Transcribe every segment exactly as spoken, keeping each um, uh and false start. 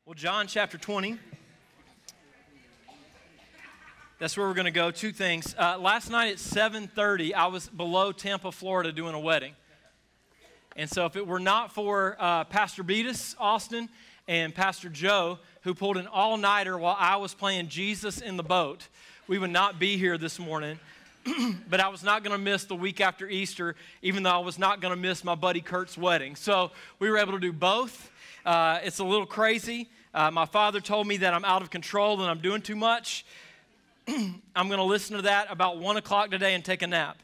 Well, John chapter twenty, that's where we're going to go. Two things. Uh, last night at seven thirty, I was below Tampa, Florida, doing a wedding. And so if it were not for uh, Pastor Beatus Austin and Pastor Joe, who pulled an all-nighter while I was playing Jesus in the boat, we would not be here this morning. But I was not going to miss the week after Easter, even though I was not going to miss my buddy Kurt's wedding. So we were able to do both. Uh, it's a little crazy. Uh, my father told me that I'm out of control and I'm doing too much. I'm going to listen to that about one o'clock today and take a nap.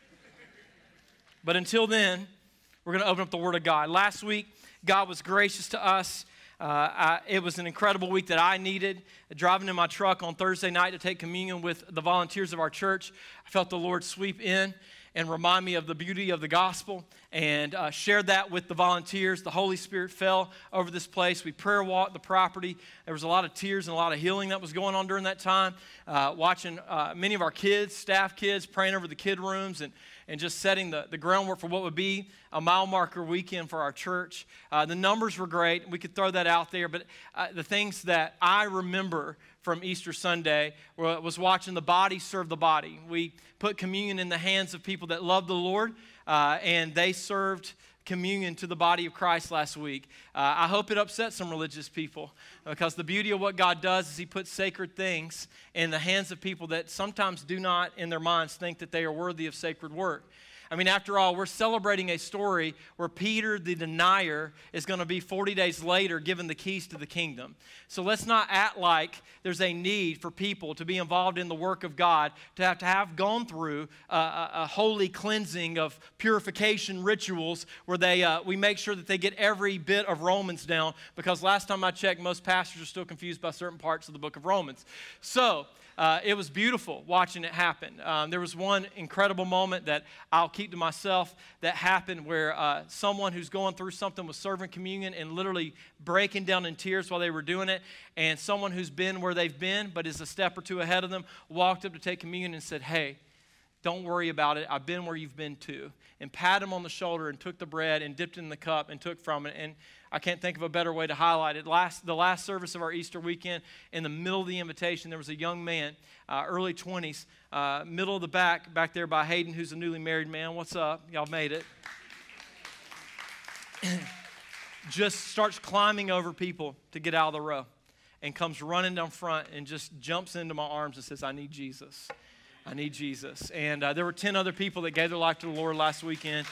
But until then, we're going to open up the Word of God. Last week, God was gracious to us. Uh, I, it was an incredible week that I needed. Driving in my truck on Thursday night to take communion with the volunteers of our church, I felt the Lord sweep in and remind me of the beauty of the gospel, and uh, shared that with the volunteers. The Holy Spirit fell over this place. We prayer walked the property. There was a lot of tears and a lot of healing that was going on during that time. Uh, watching uh, many of our kids, staff kids, praying over the kid rooms and, and just setting the, the groundwork for what would be a mile marker weekend for our church. Uh, the numbers were great. We could throw that out there, but uh, the things that I remember from Easter Sunday was watching the body serve the body. We put communion in the hands of people that love the Lord, uh, and they served communion to the body of Christ last week. Uh, I hope it upset some religious people, because the beauty of what God does is He puts sacred things in the hands of people that sometimes do not in their minds think that they are worthy of sacred work. I mean, after all, we're celebrating a story where Peter, the denier, is going to be forty days later given the keys to the kingdom. So let's not act like there's a need for people to be involved in the work of God, to have to have gone through a, a, a holy cleansing of purification rituals where they uh, we make sure that they get every bit of Romans down, because last time I checked, most pastors are still confused by certain parts of the book of Romans. So Uh, it was beautiful watching it happen. Um, there was one incredible moment that I'll keep to myself that happened where uh, someone who's going through something was serving communion and literally breaking down in tears while they were doing it, and someone who's been where they've been but is a step or two ahead of them walked up to take communion and said, "Hey, don't worry about it. I've been where you've been too." And pat him on the shoulder and took the bread and dipped it in the cup and took from it. And I can't think of a better way to highlight it. Last, the last service of our Easter weekend, in the middle of the invitation, there was a young man, uh, early twenties, uh, middle of the back, back there by Hayden, who's a newly married man. What's up? Y'all made it. Just starts climbing over people to get out of the row and comes running down front and just jumps into my arms and says, "I need Jesus. I need Jesus." And uh, there were ten other people that gave their life to the Lord last weekend.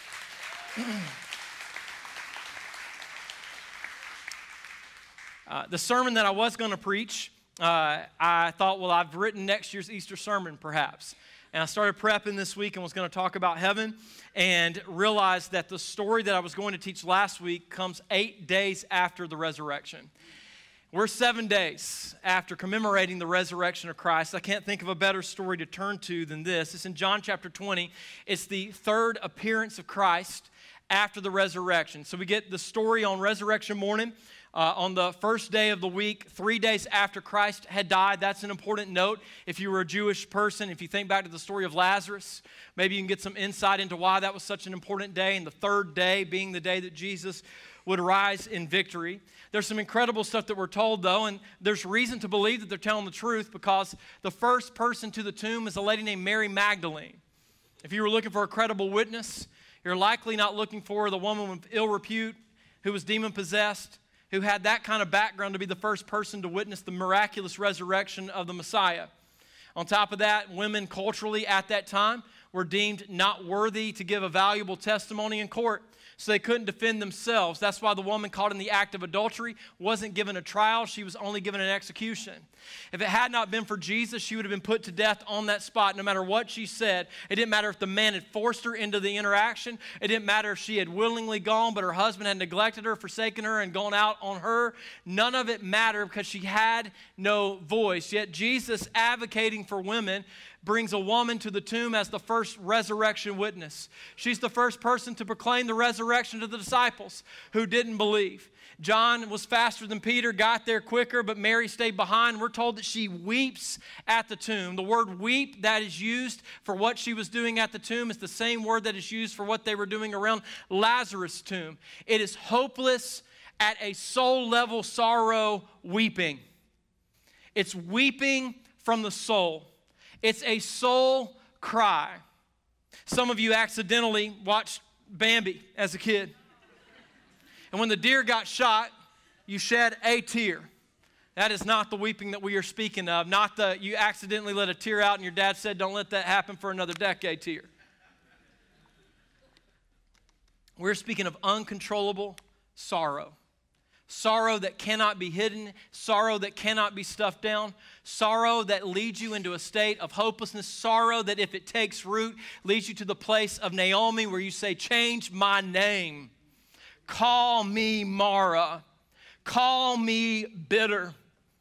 Uh, the sermon that I was going to preach, uh, I thought, well, I've written next year's Easter sermon, perhaps. And I started prepping this week and was going to talk about heaven, and realized that the story that I was going to teach last week comes eight days after the resurrection. We're seven days after commemorating the resurrection of Christ. I can't think of a better story to turn to than this. It's in John chapter twenty. It's the third appearance of Christ after the resurrection. So we get the story on resurrection morning. Uh, on the first day of the week, three days after Christ had died. That's an important note. If you were a Jewish person, if you think back to the story of Lazarus, maybe you can get some insight into why that was such an important day, and the third day being the day that Jesus would rise in victory. There's some incredible stuff that we're told, though, and there's reason to believe that they're telling the truth, because the first person to the tomb is a lady named Mary Magdalene. If you were looking for a credible witness, you're likely not looking for the woman with ill repute who was demon-possessed, who had that kind of background to be the first person to witness the miraculous resurrection of the Messiah. On top of that, women culturally at that time were deemed not worthy to give a valuable testimony in court, so they couldn't defend themselves. That's why the woman caught in the act of adultery wasn't given a trial. She was only given an execution. If it had not been for Jesus, she would have been put to death on that spot, no matter what she said. It didn't matter if the man had forced her into the interaction. It didn't matter if she had willingly gone, but her husband had neglected her, forsaken her, and gone out on her. None of it mattered, because she had no voice. Yet Jesus, advocating for women, brings a woman to the tomb as the first resurrection witness. She's the first person to proclaim the resurrection to the disciples who didn't believe. John was faster than Peter, got there quicker, but Mary stayed behind. We're told that she weeps at the tomb. The word weep that is used for what she was doing at the tomb is the same word that is used for what they were doing around Lazarus' tomb. It is hopeless at a soul level sorrow weeping. It's weeping from the soul. It's a soul cry. Some of you accidentally watched Bambi as a kid. And when the deer got shot, you shed a tear. That is not the weeping that we are speaking of. Not the you accidentally let a tear out and your dad said, don't let that happen for another decade tear. We're speaking of uncontrollable sorrow. Sorrow that cannot be hidden, sorrow that cannot be stuffed down, sorrow that leads you into a state of hopelessness, sorrow that if it takes root, leads you to the place of Naomi where you say, change my name. Call me Mara. Call me bitter.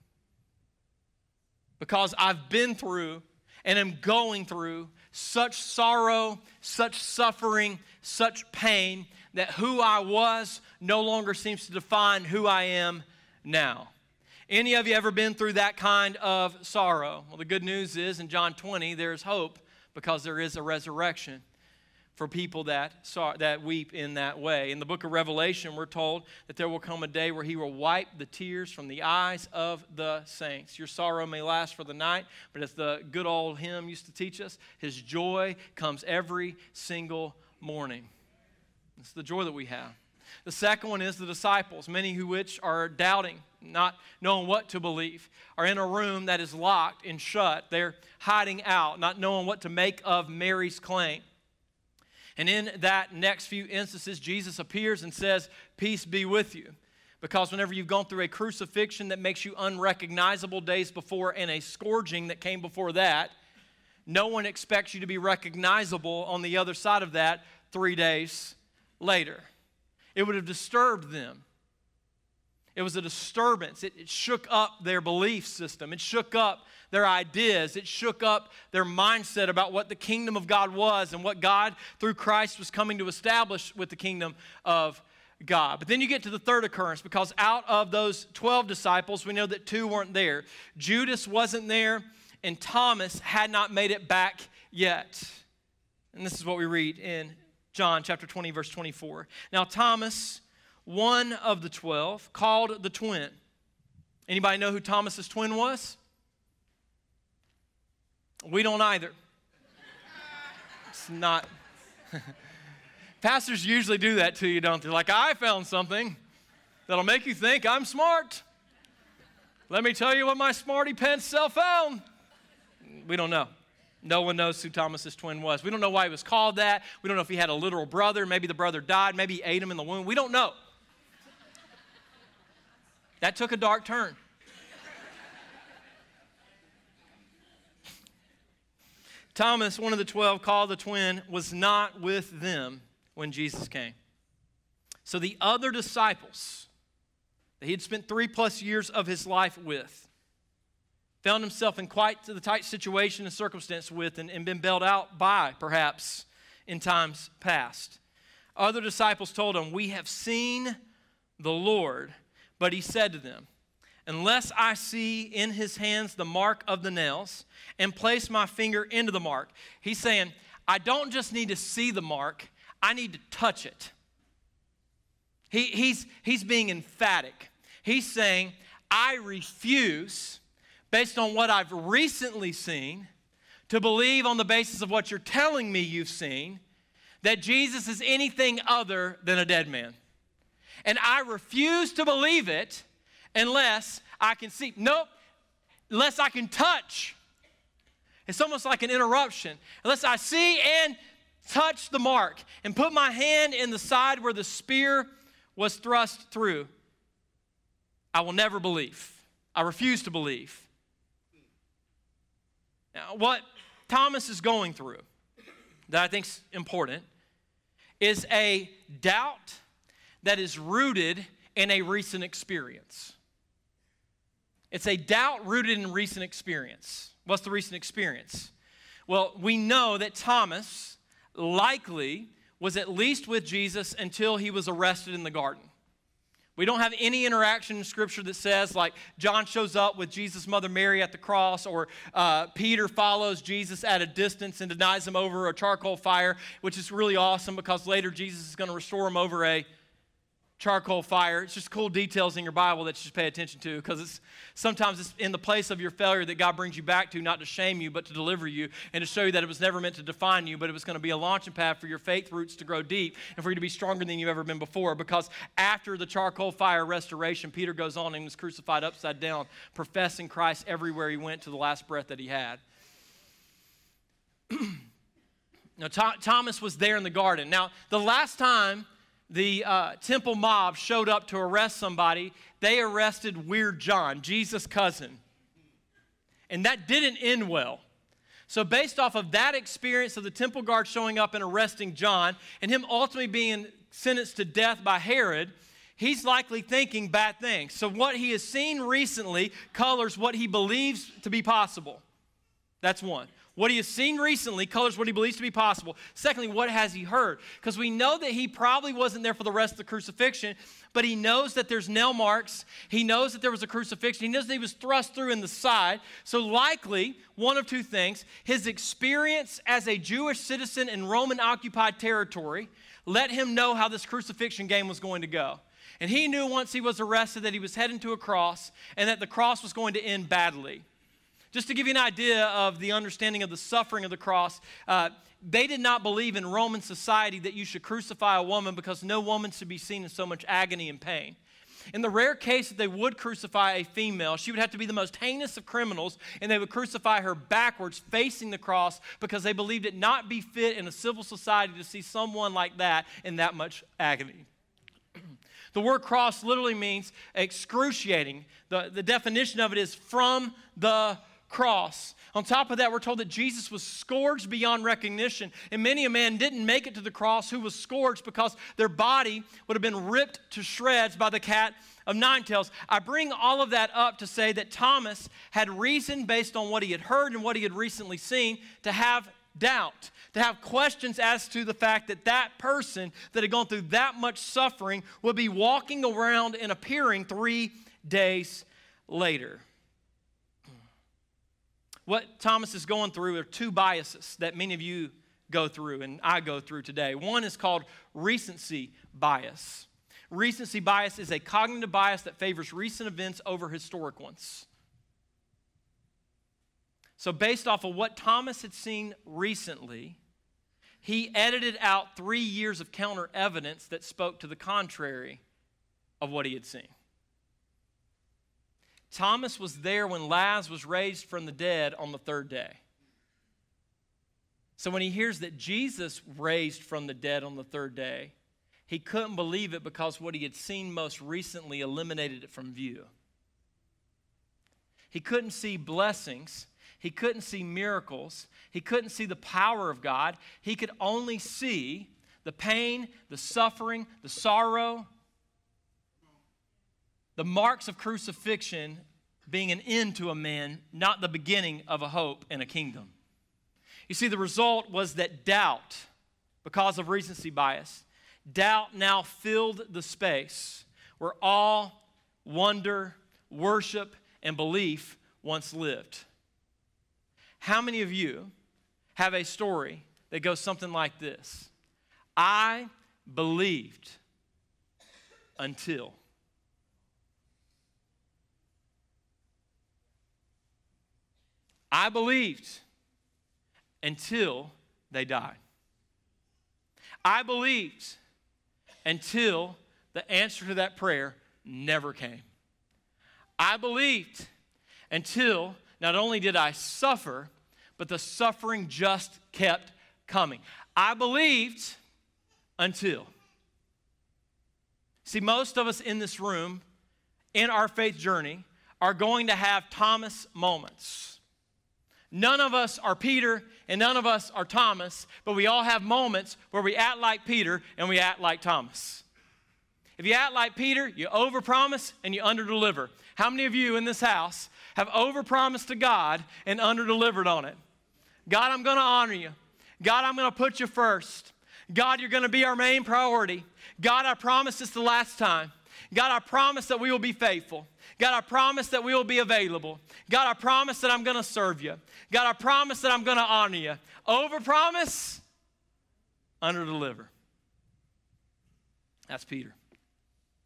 Because I've been through and am going through such sorrow, such suffering, such pain, that who I was no longer seems to define who I am now. Any of you ever been through that kind of sorrow? Well, the good news is in John twenty, there's hope because there is a resurrection for people that, sor- that weep in that way. In the book of Revelation, we're told that there will come a day where he will wipe the tears from the eyes of the saints. Your sorrow may last for the night, but as the good old hymn used to teach us, his joy comes every single morning. It's the joy that we have. The second one is the disciples, many who which are doubting, not knowing what to believe, are in a room that is locked and shut. They're hiding out, not knowing what to make of Mary's claim. And in that next few instances, Jesus appears and says, peace be with you. Because whenever you've gone through a crucifixion that makes you unrecognizable days before and a scourging that came before that, no one expects you to be recognizable on the other side of that three days later. It would have disturbed them. It was a disturbance. It, it shook up their belief system. It shook up their ideas. It shook up their mindset about what the kingdom of God was and what God, through Christ, was coming to establish with the kingdom of God. But then you get to the third occurrence, because out of those twelve disciples, we know that two weren't there. Judas wasn't there, and Thomas had not made it back yet. And this is what we read in John chapter twenty, verse twenty-four. Now Thomas, one of the twelve, called the twin. Anybody know who Thomas's twin was? We don't either. It's not. Pastors usually do that to you, don't they? Like, I found something that'll make you think I'm smart. Let me tell you what my smarty pants self found. We don't know. No one knows who Thomas's twin was. We don't know why he was called that. We don't know if he had a literal brother. Maybe the brother died. Maybe he ate him in the womb. We don't know. That took a dark turn. Thomas, one of the twelve, called the twin, was not with them when Jesus came. So the other disciples that he had spent three plus years of his life with found himself in quite the tight situation and circumstance with and, and been bailed out by, perhaps, in times past. Other disciples told him, we have seen the Lord. But he said to them, unless I see in his hands the mark of the nails and place my finger into the mark. He's saying, I don't just need to see the mark, I need to touch it. He, he's, he's being emphatic. He's saying, I refuse, based on what I've recently seen, to believe on the basis of what you're telling me you've seen, that Jesus is anything other than a dead man. And I refuse to believe it unless I can see. Nope, unless I can touch. It's almost like an interruption. Unless I see and touch the mark and put my hand in the side where the spear was thrust through, I will never believe. I refuse to believe. Now, what Thomas is going through that I think is important is a doubt that is rooted in a recent experience. It's a doubt rooted in recent experience. What's the recent experience? Well, we know that Thomas likely was at least with Jesus until he was arrested in the garden. We don't have any interaction in Scripture that says, like, John shows up with Jesus' mother Mary at the cross, or uh, Peter follows Jesus at a distance and denies him over a charcoal fire, which is really awesome because later Jesus is going to restore him over a charcoal fire. It's just cool details in your Bible that you should pay attention to, because it's sometimes it's in the place of your failure that God brings you back to, not to shame you, but to deliver you and to show you that it was never meant to define you, but it was going to be a launching pad for your faith roots to grow deep and for you to be stronger than you've ever been before. Because after the charcoal fire restoration, Peter goes on and was crucified upside down, professing Christ everywhere he went to the last breath that he had. Now, Th- Thomas was there in the garden. Now, the last time the uh, temple mob showed up to arrest somebody, they arrested Weird John, Jesus' cousin. And that didn't end well. So based off of that experience of the temple guard showing up and arresting John, and him ultimately being sentenced to death by Herod, he's likely thinking bad things. So what he has seen recently colors what he believes to be possible. That's one. What he has seen recently colors what he believes to be possible. Secondly, what has he heard? Because we know that he probably wasn't there for the rest of the crucifixion, but he knows that there's nail marks. He knows that there was a crucifixion. He knows that he was thrust through in the side. So likely, one of two things, his experience as a Jewish citizen in Roman-occupied territory let him know how this crucifixion game was going to go. And he knew once he was arrested that he was heading to a cross and that the cross was going to end badly. Just to give you an idea of the understanding of the suffering of the cross, uh, they did not believe in Roman society that you should crucify a woman because no woman should be seen in so much agony and pain. In the rare case that they would crucify a female, she would have to be the most heinous of criminals, and they would crucify her backwards, facing the cross, because they believed it not be fit in a civil society to see someone like that in that much agony. The word cross literally means excruciating. The, the definition of it is from the cross. On top of that, we're told that Jesus was scourged beyond recognition, and many a man didn't make it to the cross who was scourged because their body would have been ripped to shreds by the cat of nine tails. I bring all of that up to say that Thomas had reason, based on what he had heard and what he had recently seen, to have doubt, to have questions as to the fact that that person that had gone through that much suffering would be walking around and appearing three days later. What Thomas is going through are two biases that many of you go through and I go through today. One is called recency bias. Recency bias is a cognitive bias that favors recent events over historic ones. So based off of what Thomas had seen recently, he edited out three years of counter evidence that spoke to the contrary of what he had seen. Thomas was there when Lazarus was raised from the dead on the third day. So when he hears that Jesus raised from the dead on the third day, he couldn't believe it because what he had seen most recently eliminated it from view. He couldn't see blessings. He couldn't see miracles. He couldn't see the power of God. He could only see the pain, the suffering, the sorrow, the marks of crucifixion being an end to a man, not the beginning of a hope and a kingdom. You see, the result was that doubt, because of recency bias, doubt now filled the space where awe, wonder, worship, and belief once lived. How many of you have a story that goes something like this? I believed until. I believed until they died. I believed until the answer to that prayer never came. I believed until not only did I suffer, but the suffering just kept coming. I believed until. See, most of us in this room, in our faith journey, are going to have Thomas moments. None of us are Peter and none of us are Thomas, but we all have moments where we act like Peter and we act like Thomas. If you act like Peter, you overpromise and you underdeliver. How many of you in this house have overpromised to God and underdelivered on it? God, I'm going to honor you. God, I'm going to put you first. God, you're going to be our main priority. God, I promise this the last time. God, I promise that we will be faithful. God, I promise that we will be available. God, I promise that I'm going to serve you. God, I promise that I'm going to honor you. Overpromise, underdeliver. That's Peter.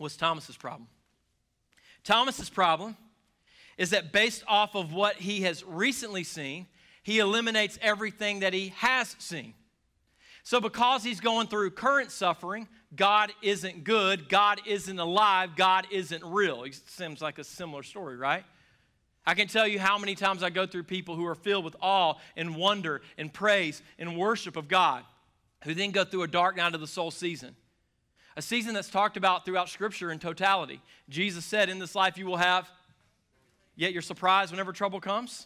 What's Thomas's problem? Thomas's problem is that based off of what he has recently seen, he eliminates everything that he has seen. So because he's going through current suffering, God isn't good, God isn't alive, God isn't real. It seems like a similar story, right? I can tell you how many times I go through people who are filled with awe and wonder and praise and worship of God, who then go through a dark night of the soul season. A season that's talked about throughout Scripture in totality. Jesus said, in this life you will have, yet you're surprised whenever trouble comes.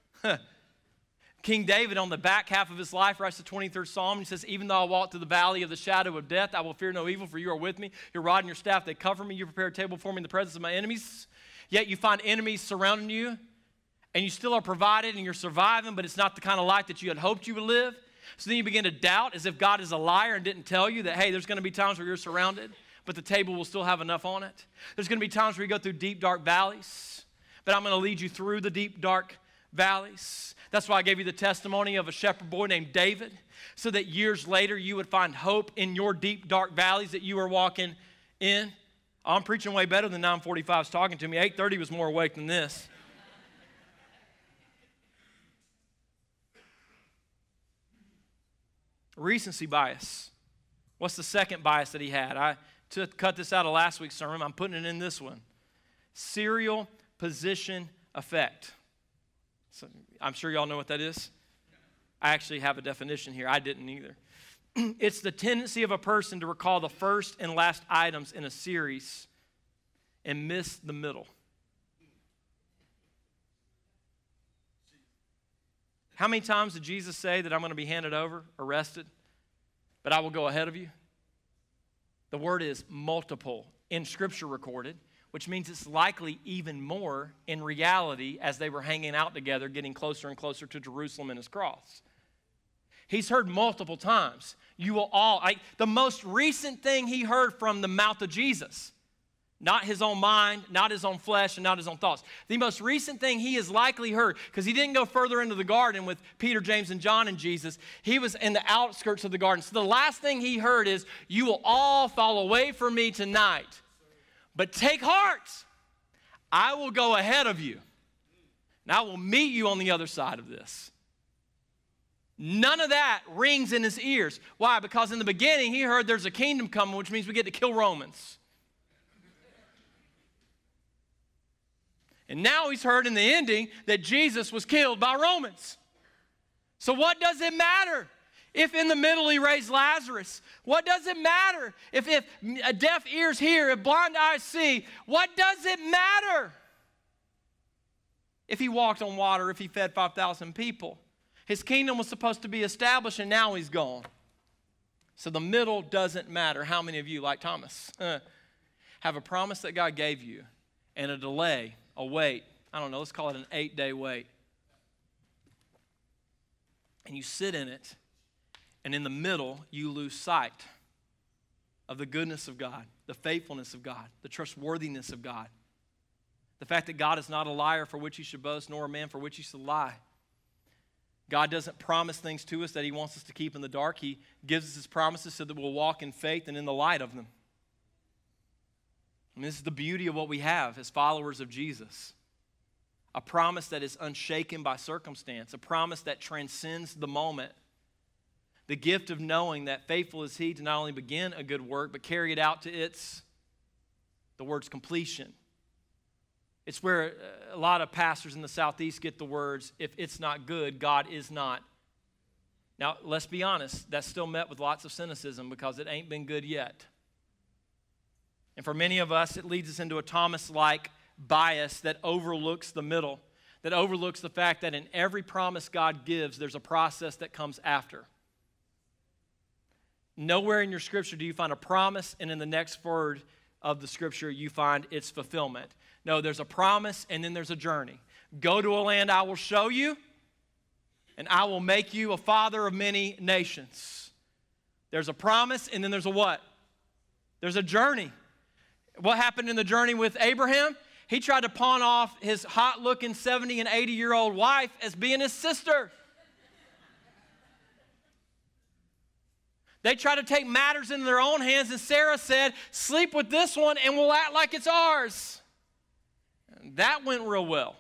King David, on the back half of his life, writes the twenty-third Psalm. He says, even though I walk through the valley of the shadow of death, I will fear no evil, for you are with me. Your rod and your staff, they cover me. You prepare a table for me in the presence of my enemies. Yet you find enemies surrounding you, and you still are provided, and you're surviving, but it's not the kind of life that you had hoped you would live. So then you begin to doubt as if God is a liar and didn't tell you that, hey, there's going to be times where you're surrounded, but the table will still have enough on it. There's going to be times where you go through deep, dark valleys, but I'm going to lead you through the deep, dark valleys. That's why I gave you the testimony of a shepherd boy named David, so that years later you would find hope in your deep, dark valleys that you are walking in. Oh, I'm preaching way better than nine forty-five is talking to me. eight thirty was more awake than this. Recency bias. What's the second bias that he had? I took, cut this out of last week's sermon. I'm putting it in this one. Serial position effect. So I'm sure y'all know what that is. I actually have a definition here. I didn't either. It's the tendency of a person to recall the first and last items in a series and miss the middle. How many times did Jesus say that I'm going to be handed over, arrested, but I will go ahead of you? The word is multiple in Scripture recorded, which means it's likely even more in reality as they were hanging out together, getting closer and closer to Jerusalem and his cross. He's heard multiple times. You will all, I, the most recent thing he heard from the mouth of Jesus, not his own mind, not his own flesh, and not his own thoughts. The most recent thing he has likely heard, because he didn't go further into the garden with Peter, James, and John and Jesus. He was in the outskirts of the garden. So the last thing he heard is, you will all fall away from me tonight. But take heart, I will go ahead of you, and I will meet you on the other side of this. None of that rings in his ears. Why? Because in the beginning, he heard there's a kingdom coming, which means we get to kill Romans. And now he's heard in the ending that Jesus was killed by Romans. So what does it matter if in the middle he raised Lazarus? What does it matter if, if deaf ears hear, if blind eyes see? What does it matter if he walked on water, if he fed five thousand people? His kingdom was supposed to be established, and now he's gone. So the middle doesn't matter. How many of you, like Thomas, have a promise that God gave you and a delay, a wait? I don't know, let's call it an eight-day wait. And you sit in it, and in the middle, you lose sight of the goodness of God, the faithfulness of God, the trustworthiness of God, the fact that God is not a liar for which he should boast, nor a man for which he should lie. God doesn't promise things to us that he wants us to keep in the dark. He gives us his promises so that we'll walk in faith and in the light of them. And this is the beauty of what we have as followers of Jesus. A promise that is unshaken by circumstance. A promise that transcends the moment. The gift of knowing that faithful is he to not only begin a good work, but carry it out to its, the word's completion. It's where a lot of pastors in the Southeast get the words, if it's not good, God is not. Now, let's be honest, that's still met with lots of cynicism because it ain't been good yet. And for many of us, it leads us into a Thomas-like bias that overlooks the middle, that overlooks the fact that in every promise God gives, there's a process that comes after. Nowhere in your scripture do you find a promise, and in the next word of the scripture, you find its fulfillment. No, there's a promise, and then there's a journey. Go to a land I will show you, and I will make you a father of many nations. There's a promise, and then there's a what? There's a journey. What happened in the journey with Abraham? He tried to pawn off his hot-looking seventy and eighty-year-old wife as being his sister. They tried to take matters into their own hands, and Sarah said, sleep with this one and we'll act like it's ours. And that went real well.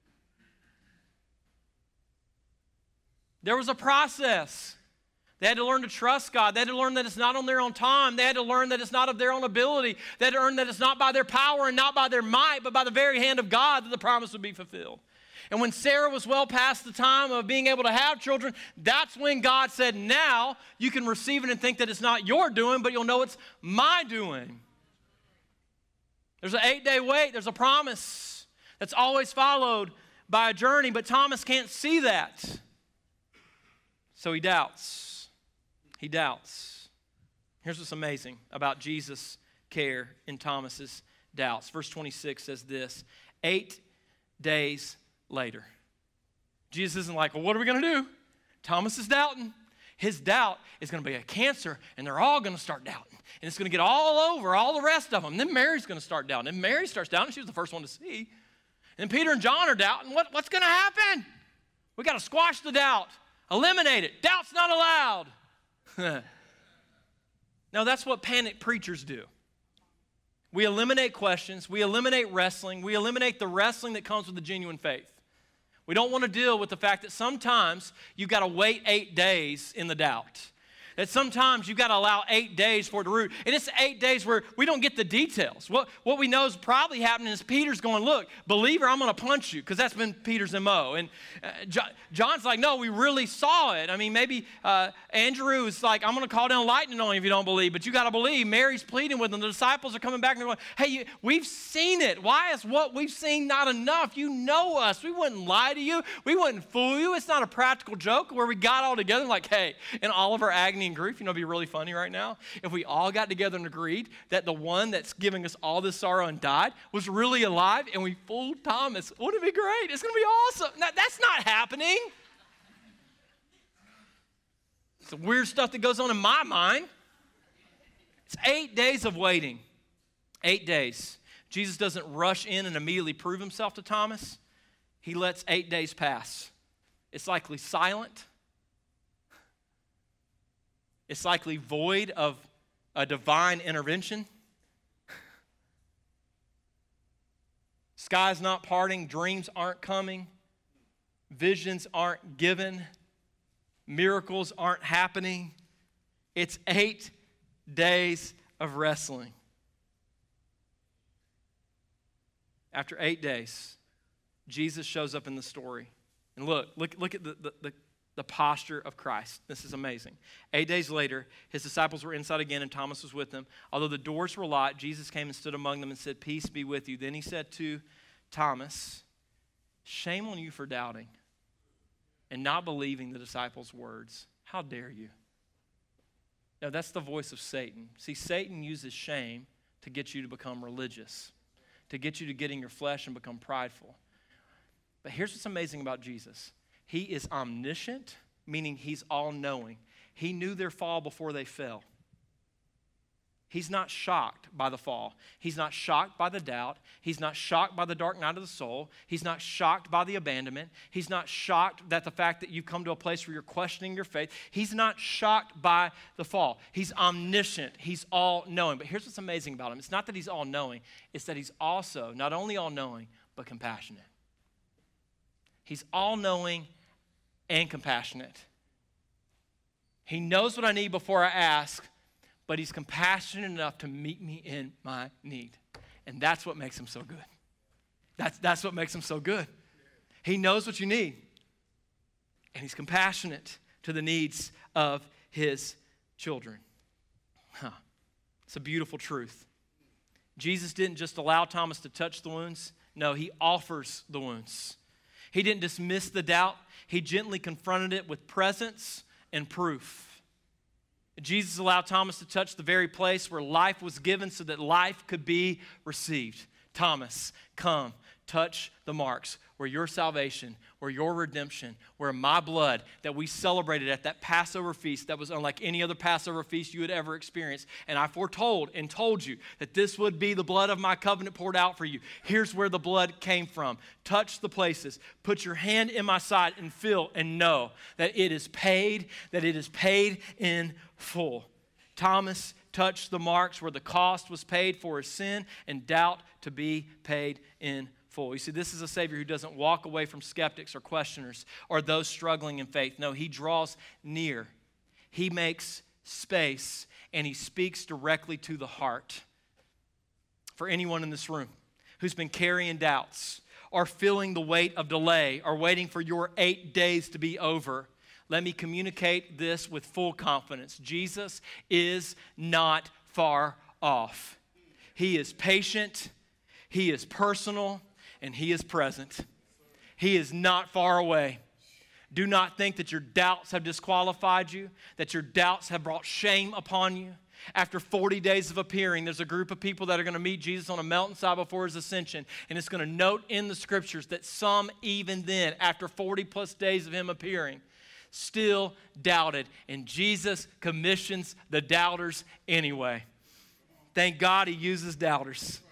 There was a process. They had to learn to trust God. They had to learn that it's not on their own time. They had to learn that it's not of their own ability. They had to learn that it's not by their power and not by their might, but by the very hand of God that the promise would be fulfilled. And when Sarah was well past the time of being able to have children, that's when God said, now you can receive it and think that it's not your doing, but you'll know it's my doing. There's an eight-day wait. There's a promise that's always followed by a journey, but Thomas can't see that. So he doubts. He doubts. Here's what's amazing about Jesus' care in Thomas's doubts. Verse twenty-six says this, eight days later. Jesus isn't like, well, what are we going to do? Thomas is doubting. His doubt is going to be a cancer, and they're all going to start doubting. And it's going to get all over all the rest of them. And then Mary's going to start doubting. And Mary starts doubting. She was the first one to see. And Peter and John are doubting. What, what's going to happen? We got to squash the doubt. Eliminate it. Doubt's not allowed. No, that's what panic preachers do. We eliminate questions. We eliminate wrestling. We eliminate the wrestling that comes with the genuine faith. We don't want to deal with the fact that sometimes you've got to wait eight days in the doubt. That sometimes you've got to allow eight days for it to root. And it's eight days where we don't get the details. What, what we know is probably happening is Peter's going, look, believer, I'm going to punch you, because that's been Peter's M O. And uh, John, John's like, no, we really saw it. I mean, maybe uh, Andrew is like, I'm going to call down lightning on you if you don't believe, but you got to believe. Mary's pleading with them. The disciples are coming back and they're going, hey, you, we've seen it. Why is what we've seen not enough? You know us. We wouldn't lie to you. We wouldn't fool you. It's not a practical joke where we got all together like, hey, in all of our agony and grief, you know, it'd be really funny right now if we all got together and agreed that the one that's giving us all this sorrow and died was really alive, and we fooled Thomas. Wouldn't it be great? It's going to be awesome. Now, that's not happening. It's the weird stuff that goes on in my mind. It's eight days of waiting. Eight days. Jesus doesn't rush in and immediately prove himself to Thomas. He lets eight days pass. It's likely silent. It's likely void of a divine intervention. Sky's not parting, dreams aren't coming, visions aren't given, miracles aren't happening. It's eight days of wrestling. After eight days, Jesus shows up in the story. And look, look, look at the, the, the The posture of Christ. This is amazing. Eight days later, his disciples were inside again, and Thomas was with them. Although the doors were locked, Jesus came and stood among them and said, peace be with you. Then he said to Thomas, shame on you for doubting and not believing the disciples' words. How dare you? Now, that's the voice of Satan. See, Satan uses shame to get you to become religious, to get you to get in your flesh and become prideful. But here's what's amazing about Jesus. He is omniscient, meaning he's all-knowing. He knew their fall before they fell. He's not shocked by the fall. He's not shocked by the doubt. He's not shocked by the dark night of the soul. He's not shocked by the abandonment. He's not shocked that the fact that you've come to a place where you're questioning your faith. He's not shocked by the fall. He's omniscient. He's all-knowing. But here's what's amazing about him. It's not that he's all-knowing. It's that he's also not only all-knowing, but compassionate. He's all-knowing and compassionate. He knows what I need before I ask, but he's compassionate enough to meet me in my need. And that's what makes him so good. That's, that's what makes him so good. He knows what you need, and he's compassionate to the needs of his children. Huh. It's a beautiful truth. Jesus didn't just allow Thomas to touch the wounds. No, he offers the wounds. He didn't dismiss the doubt. He gently confronted it with presence and proof. Jesus allowed Thomas to touch the very place where life was given so that life could be received. Thomas, come, touch the marks where your salvation, where your redemption, where my blood that we celebrated at that Passover feast that was unlike any other Passover feast you had ever experienced. And I foretold and told you that this would be the blood of my covenant poured out for you. Here's where the blood came from. Touch the places. Put your hand in my side and feel and know that it is paid, that it is paid in full. Thomas touched the marks where the cost was paid for his sin and doubt to be paid in full. You see, this is a Savior who doesn't walk away from skeptics or questioners or those struggling in faith. No, he draws near. He makes space, and he speaks directly to the heart. For anyone in this room who's been carrying doubts or feeling the weight of delay or waiting for your eight days to be over, let me communicate this with full confidence. Jesus is not far off. He is patient, he is personal, and he is present. He is not far away. Do not think that your doubts have disqualified you, that your doubts have brought shame upon you. After forty days of appearing, there's a group of people that are going to meet Jesus on a mountainside before his ascension. And it's going to note in the scriptures that some, even then, after forty plus days of him appearing, still doubted. And Jesus commissions the doubters anyway. Thank God he uses doubters.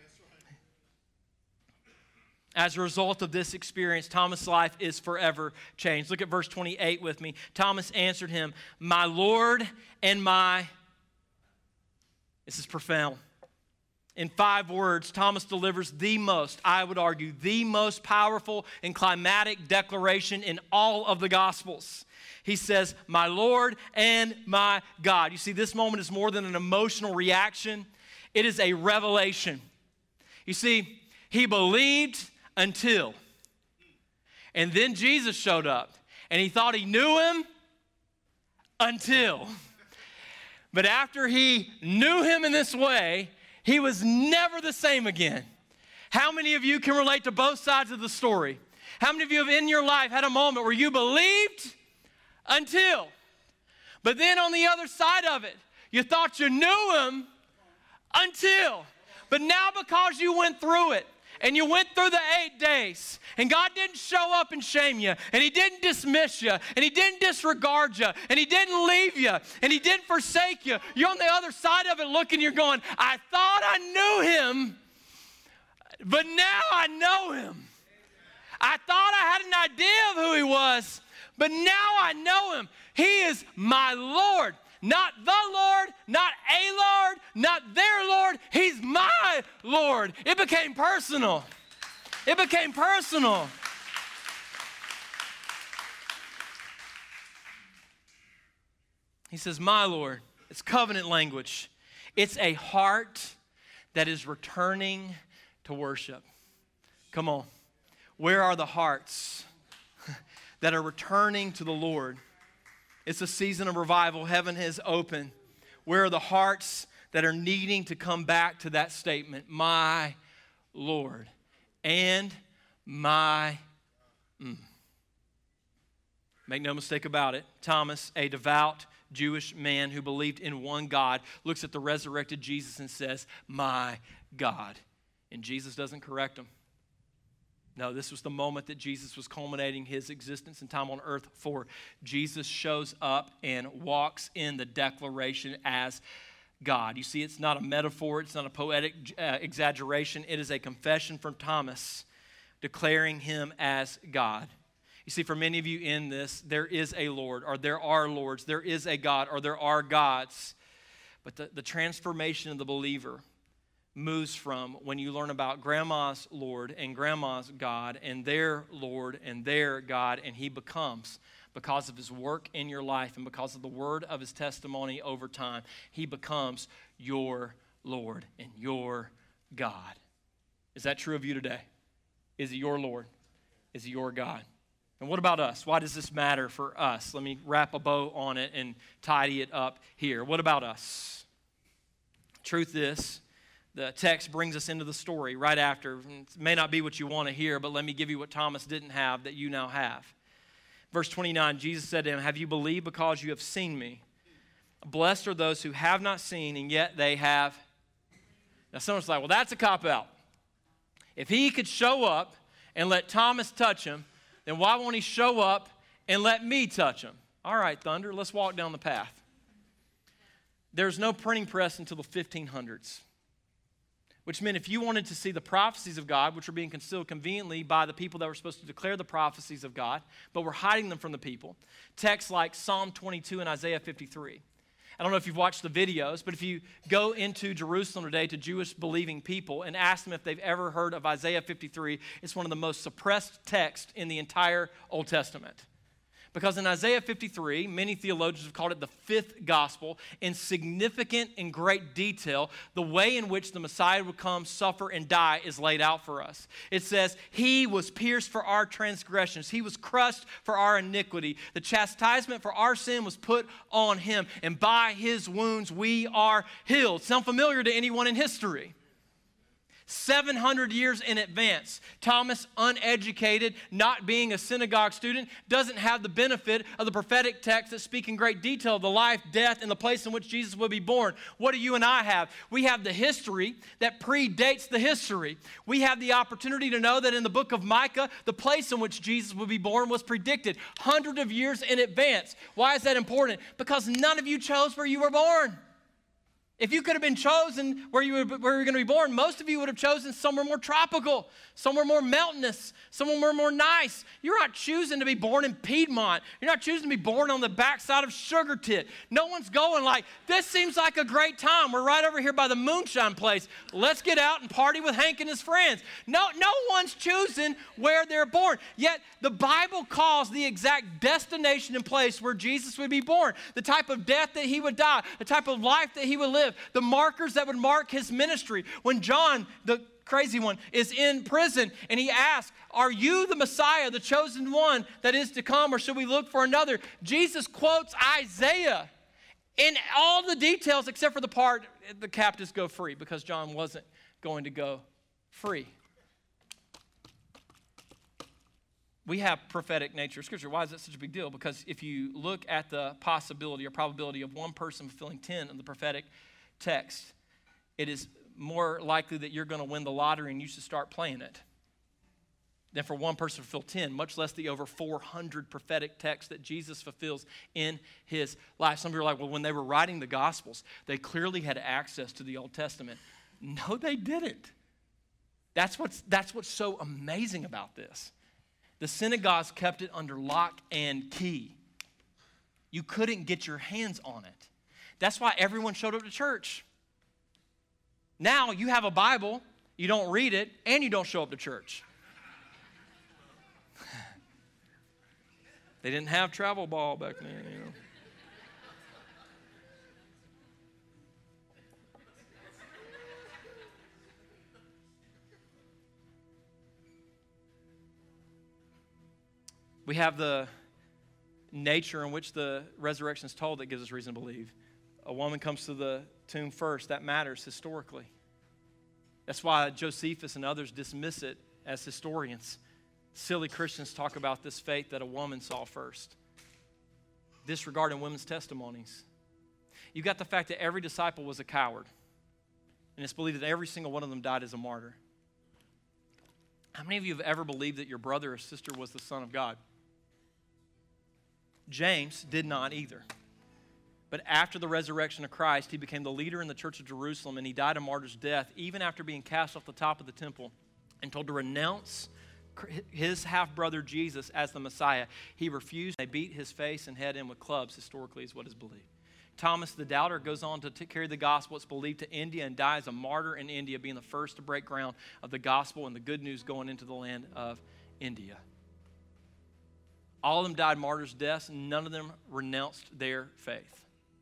As a result of this experience, Thomas' life is forever changed. Look at verse twenty-eight with me. Thomas answered him, "My Lord and my..." This is profound. In five words, Thomas delivers the most, I would argue, the most powerful and climatic declaration in all of the Gospels. He says, "My Lord and my God." You see, this moment is more than an emotional reaction. It is a revelation. You see, he believed until. And then Jesus showed up, and he thought he knew him until. But after he knew him in this way, he was never the same again. How many of you can relate to both sides of the story? How many of you have in your life had a moment where you believed until, but then on the other side of it, you thought you knew him until, but now because you went through it, and you went through the eight days, and God didn't show up and shame you, and he didn't dismiss you, and he didn't disregard you, and he didn't leave you, and he didn't forsake you. You're on the other side of it looking, you're going, I thought I knew him, but now I know him. I thought I had an idea of who he was, but now I know him. He is my Lord. Not the Lord, not a Lord, not their Lord. He's my Lord. It became personal. It became personal. He says, my Lord. It's covenant language. It's a heart that is returning to worship. Come on. Where are the hearts that are returning to the Lord? It's a season of revival. Heaven has opened. Where are the hearts that are needing to come back to that statement? My Lord and my... Mm. Make no mistake about it. Thomas, a devout Jewish man who believed in one God, looks at the resurrected Jesus and says, my God. And Jesus doesn't correct him. No, this was the moment that Jesus was culminating his existence and time on earth for. Jesus shows up and walks in the declaration as God. You see, it's not a metaphor. It's not a poetic uh, exaggeration. It is a confession from Thomas declaring him as God. You see, for many of you in this, there is a Lord, or there are lords. There is a God, or there are gods. But the, the transformation of the believer moves from when you learn about grandma's Lord and grandma's God and their Lord and their God, and he becomes, because of his work in your life and because of the word of his testimony over time, he becomes your Lord and your God. Is that true of you today? Is he your Lord? Is he your God? And what about us? Why does this matter for us? Let me wrap a bow on it and tidy it up here. What about us? Truth is, the text brings us into the story right after. It may not be what you want to hear, but let me give you what Thomas didn't have that you now have. Verse twenty-nine, Jesus said to him, have you believed because you have seen me? Blessed are those who have not seen, and yet they have. Now someone's like, well, that's a cop-out. If he could show up and let Thomas touch him, then why won't he show up and let me touch him? All right, Thunder, let's walk down the path. There's no printing press until the fifteen hundreds. Which meant if you wanted to see the prophecies of God, which were being concealed conveniently by the people that were supposed to declare the prophecies of God, but were hiding them from the people, texts like Psalm twenty-two and Isaiah fifty-three. I don't know if you've watched the videos, but if you go into Jerusalem today to Jewish believing people and ask them if they've ever heard of Isaiah fifty-three, it's one of the most suppressed texts in the entire Old Testament. Because in Isaiah fifty-three, many theologians have called it the fifth gospel. In significant and great detail, the way in which the Messiah would come, suffer, and die is laid out for us. It says, he was pierced for our transgressions. He was crushed for our iniquity. The chastisement for our sin was put on him. And by his wounds we are healed. Sound familiar to anyone in history? seven hundred years in advance. Thomas, uneducated, not being a synagogue student, doesn't have the benefit of the prophetic text that speak in great detail of the life, death, and the place in which Jesus would be born. What do you and I have? We have the history that predates the history. We have the opportunity to know that in the book of Micah, the place in which Jesus would be born was predicted hundreds of years in advance. Why is that important? Because none of you chose where you were born. If you could have been chosen where you were, where you were going to be born, most of you would have chosen somewhere more tropical, somewhere more mountainous, somewhere more nice. You're not choosing to be born in Piedmont. You're not choosing to be born on the backside of Sugar Tit. No one's going like, this seems like a great time. We're right over here by the moonshine place. Let's get out and party with Hank and his friends. No, no one's choosing where they're born. Yet the Bible calls the exact destination and place where Jesus would be born, the type of death that he would die, the type of life that he would live, the markers that would mark his ministry. When John, the crazy one, is in prison and he asks, are you the Messiah, the chosen one that is to come, or should we look for another? Jesus quotes Isaiah in all the details except for the part the captives go free, because John wasn't going to go free. We have prophetic nature of Scripture. Why is that such a big deal? Because if you look at the possibility or probability of one person fulfilling ten of the prophetic text, it is more likely that you're going to win the lottery and you should start playing it than for one person to fulfill ten, much less the over four hundred prophetic texts that Jesus fulfills in his life. Some people are like, well, when they were writing the Gospels, they clearly had access to the Old Testament. No, they didn't. That's what's, that's what's so amazing about this. The synagogues kept it under lock and key. You couldn't get your hands on it. That's why everyone showed up to church. Now you have a Bible, you don't read it, and you don't show up to church. They didn't have travel ball back then, you know. We have the nature in which the resurrection is told that gives us reason to believe. A woman comes to the tomb first. That matters historically. That's why Josephus and others dismiss it as historians. Silly Christians talk about this faith that a woman saw first, disregarding women's testimonies. You've got the fact that every disciple was a coward, and it's believed that every single one of them died as a martyr. How many of you have ever believed that your brother or sister was the Son of God? James did not either. But after the resurrection of Christ, he became the leader in the church of Jerusalem, and he died a martyr's death, even after being cast off the top of the temple and told to renounce his half-brother Jesus as the Messiah. He refused. They beat his face and head in with clubs, historically, is what is believed. Thomas the doubter goes on to t- carry the gospel, it's believed, to India and dies a martyr in India, being the first to break ground of the gospel and the good news going into the land of India. All of them died martyrs' deaths, and none of them renounced their faith.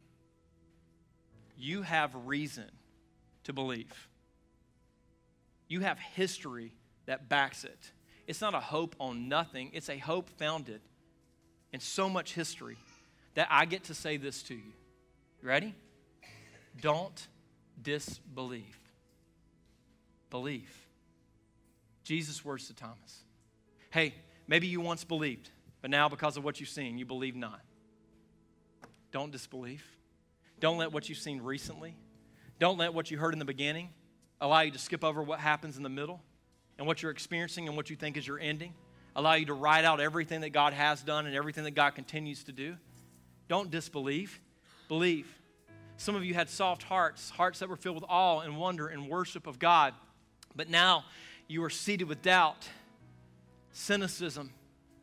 You have reason to believe. You have history that backs it. It's not a hope on nothing. It's a hope founded in so much history that I get to say this to you. You ready? Don't disbelieve. Believe. Jesus' words to Thomas. Hey, maybe you once believed, but now because of what you've seen, you believe not. Don't disbelieve. Don't let what you've seen recently, don't let what you heard in the beginning allow you to skip over what happens in the middle and what you're experiencing and what you think is your ending. Allow you to write out everything that God has done and everything that God continues to do. Don't disbelieve. Believe. Some of you had soft hearts, hearts that were filled with awe and wonder and worship of God. But now you are seated with doubt, cynicism,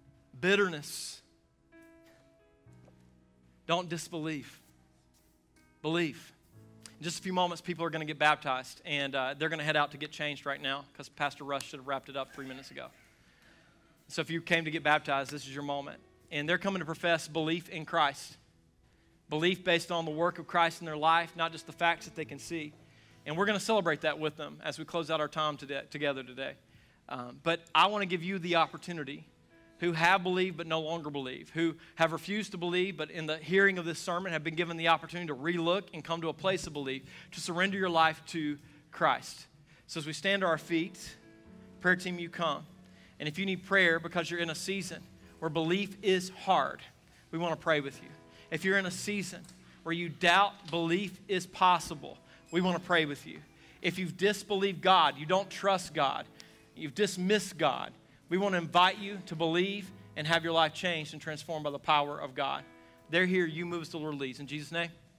bitterness. Don't disbelieve. Believe. In just a few moments, people are going to get baptized, and uh, they're going to head out to get changed right now because Pastor Rush should have wrapped it up three minutes ago. So if you came to get baptized, this is your moment. And they're coming to profess belief in Christ. Belief based on the work of Christ in their life, not just the facts that they can see. And we're going to celebrate that with them as we close out our time today, together today. Um, but I want to give you the opportunity, who have believed but no longer believe, who have refused to believe but in the hearing of this sermon have been given the opportunity to relook and come to a place of belief, to surrender your life to Christ. So as we stand to our feet, prayer team, you come. And if you need prayer because you're in a season where belief is hard, we want to pray with you. If you're in a season where you doubt belief is possible, we want to pray with you. If you've disbelieved God, you don't trust God, you've dismissed God, we want to invite you to believe and have your life changed and transformed by the power of God. They're here. You move as the Lord leads. In Jesus' name.